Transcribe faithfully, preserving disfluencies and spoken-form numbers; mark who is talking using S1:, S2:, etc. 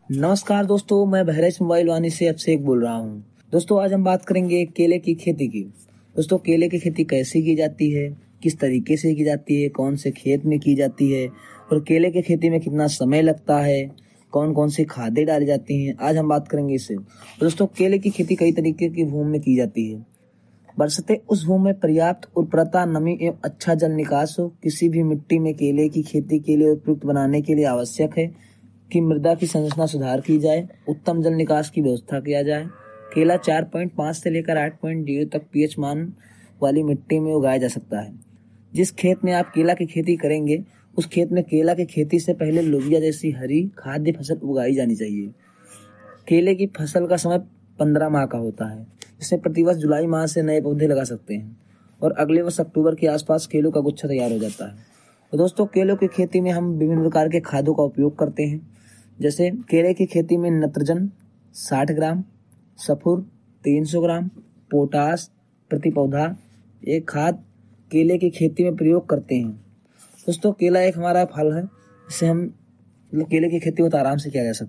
S1: नमस्कार दोस्तों, मैं बहराइच मोबाइल वानी से अभिषेक बोल रहा हूँ। दोस्तों आज हम बात करेंगे केले की खेती की। दोस्तों केले की खेती कैसे की जाती है, किस तरीके से की जाती है, कौन से खेत में की जाती है और केले की खेती में कितना समय लगता है, कौन कौन सी खादें डाली जाती हैं, आज हम बात करेंगे इससे। दोस्तों केले की खेती कई तरीके की भूमि में की जाती है। बरसते उस भूमि में पर्याप्त उर्वरता, नमी एवं अच्छा जल निकास हो। किसी भी मिट्टी में केले की खेती के लिए उपयुक्त बनाने के लिए आवश्यक है कि मृदा की संरचना सुधार की जाए, उत्तम जल निकास की व्यवस्था किया जाए। केला चार पॉइंट पाँच से लेकर आठ पॉइंट शून्य तक पीएच मान वाली मिट्टी में उगाया जा सकता है। जिस खेत में आप केला की खेती करेंगे उस खेत में केला की खेती से पहले लोबिया जैसी हरी खाद्य फसल उगाई जानी चाहिए। केले की फसल का समय पंद्रह माह का होता है। इसमें प्रतिवर्ष जुलाई माह से नए पौधे लगा सकते हैं और अगले वर्ष अक्टूबर के आसपास केलों का गुच्छा तैयार हो जाता है। तो दोस्तों केलों की खेती में हम विभिन्न प्रकार के खादों का उपयोग करते हैं। जैसे केले की खेती में नत्रजन साठ ग्राम, सफुर तीन सौ ग्राम, पोटास प्रति पौधा एक खाद केले की खेती में प्रयोग करते हैं। दोस्तों केला एक हमारा फल है, इसे हम मतलब केले की खेती बहुत आराम से किया जा सकता है।